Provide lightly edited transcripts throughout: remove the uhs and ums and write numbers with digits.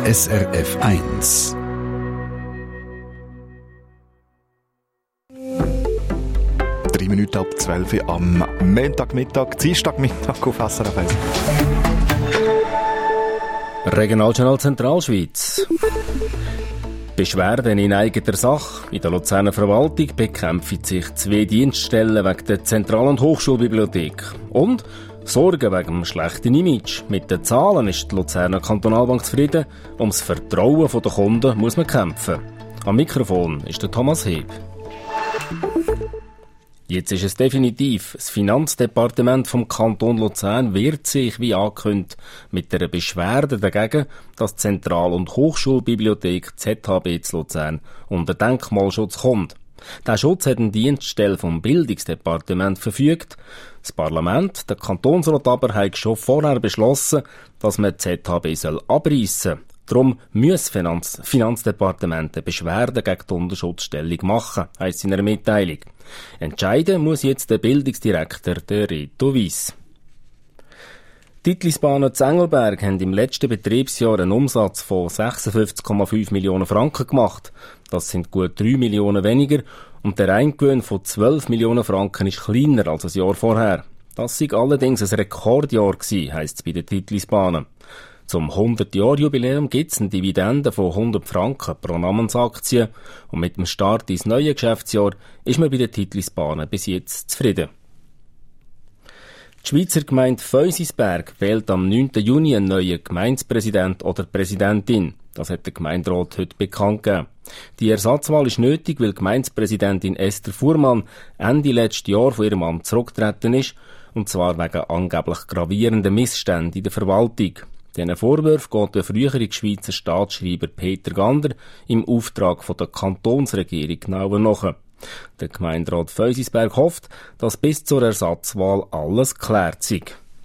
SRF 1. Minuten ab 12 Uhr am Montagmittag, Dienstagmittag auf SRF 1. Regionaljournal Zentralschweiz. Beschwerden in eigener Sache. In der Luzerner Verwaltung bekämpfen sich 2 Dienststellen wegen der Zentral- und Hochschulbibliothek. Und Sorgen wegen dem schlechten Image. Mit den Zahlen ist die Luzerner Kantonalbank zufrieden. Ums Vertrauen der Kunden muss man kämpfen. Am Mikrofon ist der Thomas Heb. Jetzt ist es definitiv. Das Finanzdepartement vom Kanton Luzern wehrt sich, wie angekündigt, mit einer Beschwerde dagegen, dass die Zentral- und Hochschulbibliothek ZHB zu Luzern unter Denkmalschutz kommt. Der Schutz hat eine Dienststelle vom Bildungsdepartement verfügt. Das Parlament, der Kantonsrat aber, hat schon vorher beschlossen, dass man die ZHB abreissen soll. Darum muss das Finanzdepartement eine Beschwerde gegen die Unterschutzstellung machen, heisst in einer Mitteilung. Entscheiden muss jetzt der Bildungsdirektor, der Reto Wyss. Die Titlisbahnen zu Engelberg haben im letzten Betriebsjahr einen Umsatz von 56,5 Millionen Franken gemacht. Das sind gut 3 Millionen weniger und der Eingewinn von 12 Millionen Franken ist kleiner als das Jahr vorher. Das sei allerdings ein Rekordjahr gewesen, heisst es bei den Titlisbahnen. Zum 100-Jahr-Jubiläum gibt es eine Dividende von 100 Franken pro Namensaktie und mit dem Start ins neue Geschäftsjahr ist man bei den Titlisbahnen bis jetzt zufrieden. Die Schweizer Gemeinde Feusisberg wählt am 9. Juni einen neuen Gemeindepräsident oder Präsidentin. Das hat der Gemeinderat heute bekannt gegeben. Die Ersatzwahl ist nötig, weil Gemeindepräsidentin Esther Fuhrmann Ende letzten Jahr von ihrem Amt zurückgetreten ist, und zwar wegen angeblich gravierender Missstände in der Verwaltung. Diesen Vorwurf geht der frühere Schweizer Staatsschreiber Peter Gander im Auftrag von der Kantonsregierung genauer nach. Der Gemeinderat Feusisberg hofft, dass bis zur Ersatzwahl alles geklärt sei.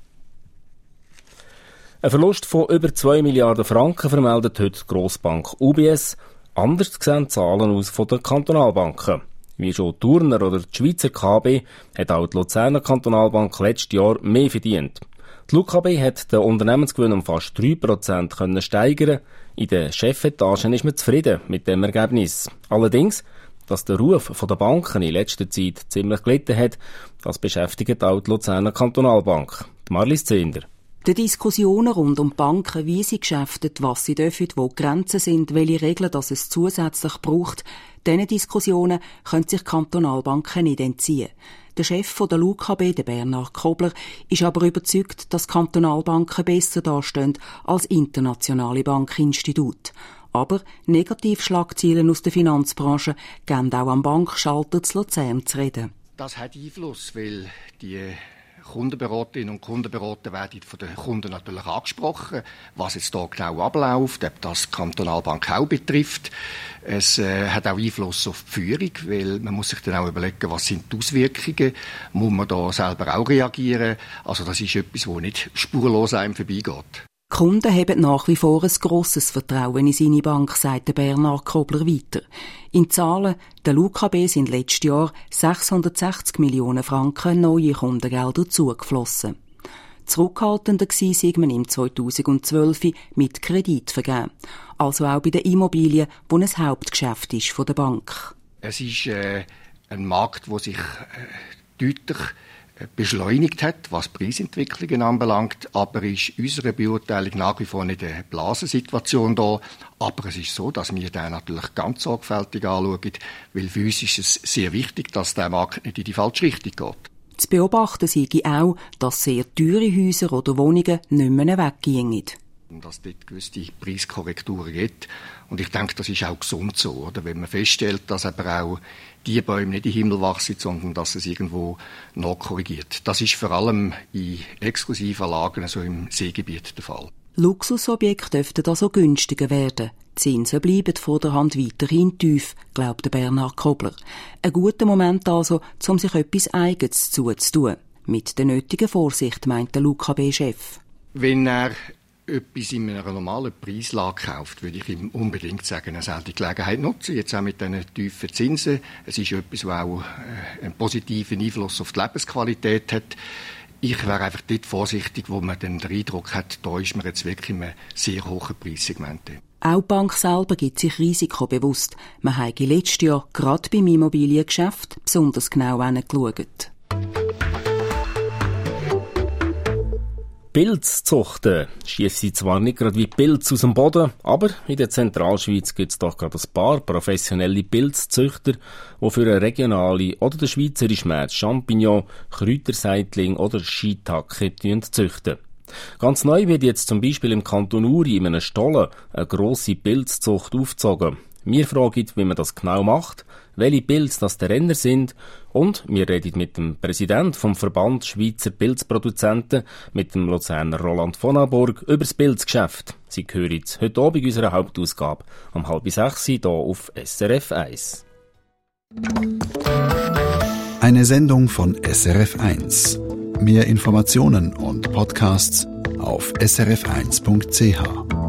Ein Verlust von über 2 Milliarden Franken vermeldet heute die Grossbank UBS. Anders sehen Zahlen aus von den Kantonalbanken. Wie schon die Thurner oder die Schweizer KB hat auch die Luzerner Kantonalbank letztes Jahr mehr verdient. Die LUKB hat den Unternehmensgewinn um fast 3% steigern. In den Chefetagen ist man zufrieden mit dem Ergebnis. Allerdings, dass der Ruf der Banken in letzter Zeit ziemlich gelitten hat, das beschäftigt auch die Luzerner Kantonalbank. Marlies Zehnder. Die Diskussionen rund um die Banken, wie sie geschäften, was sie dürfen, wo die Grenzen sind, welche Regeln das es zusätzlich braucht, diesen Diskussionen können sich Kantonalbanken nicht entziehen. Der Chef der LUKB, der Bernhard Kobler, ist aber überzeugt, dass Kantonalbanken besser dastehen als internationale Bankinstitute. Aber Negativschlagzeilen aus der Finanzbranche geben auch am Bankschalter zu Luzern zu reden. Das hat Einfluss, weil die Kundenberaterinnen und Kundenberater werden von den Kunden natürlich angesprochen, was jetzt hier genau abläuft, ob das die Kantonalbank auch betrifft. Es hat auch Einfluss auf die Führung, weil man muss sich dann auch überlegen, was sind die Auswirkungen, muss man da selber auch reagieren. Also das ist etwas, das nicht spurlos einem vorbeigeht. Die Kunden haben nach wie vor ein grosses Vertrauen in seine Bank, sagt der Bernhard Kobler weiter. In Zahlen, der LUKB sind letztes Jahr 660 Millionen Franken neue Kundengelder zugeflossen. Zurückhaltender war sei man im 2012 mit Kredit vergeben. Also auch bei den Immobilien, die ein Hauptgeschäft ist von der Bank. Es ist ein Markt, der sich deutlich beschleunigt hat, was Preisentwicklungen anbelangt, aber ist unserer Beurteilung nach wie vor nicht eine Blasensituation da. Aber es ist so, dass wir den natürlich ganz sorgfältig anschauen, weil für uns ist es sehr wichtig, dass der Markt nicht in die falsche Richtung geht. Zu beobachten sei auch, dass sehr teure Häuser oder Wohnungen nicht mehr weggehen. Dass es dort gewisse Preiskorrekturen gibt. Und ich denke, das ist auch gesund so, oder? Wenn man feststellt, dass aber auch die Bäume nicht in den Himmel wachsen, sondern dass es irgendwo nachkorrigiert. Das ist vor allem in exklusiven Lagen, also im Seegebiet, der Fall. Luxusobjekte dürften also günstiger werden. Die Zinsen bleiben vor der Hand weiterhin tief, glaubt Bernhard Kobler. Ein guter Moment also, um sich etwas Eigenes zuzutun. Mit der nötigen Vorsicht, meint der LUKB-Chef. Wenn er etwas in einer normalen Preislage kauft, würde ich ihm unbedingt sagen, er soll die Gelegenheit nutzen, jetzt auch mit diesen tiefen Zinsen. Es ist etwas, was auch einen positiven Einfluss auf die Lebensqualität hat. Ich wäre einfach dort vorsichtig, wo man dann den Eindruck hat, da ist man jetzt wirklich in einem sehr hohen Preissegment. Auch die Bank selber gibt sich risikobewusst. Man habe letztes Jahr gerade beim Immobiliengeschäft besonders genau hingeschaut. Pilz zuchten schiessen zwar nicht gerade wie Pilz aus dem Boden, aber in der Zentralschweiz gibt es doch gerade ein paar professionelle Pilzzüchter, die für eine regionale oder den schweizerischen Markt Champignon, Kräuterseitling oder Shiitake züchten. Ganz neu wird jetzt zum Beispiel im Kanton Uri in einem Stollen eine grosse Pilzzucht aufgezogen. Wir fragen, wie man das genau macht, welche Pilze das der Renner sind und wir reden mit dem Präsidenten vom Verband Schweizer Pilzproduzenten, mit dem Luzerner Roland von Aburg, über das Pilzgeschäft. Sie hören jetzt heute Abend in unserer Hauptausgabe um 5:30 hier auf SRF 1. Eine Sendung von SRF 1. Mehr Informationen und Podcasts auf srf1.ch.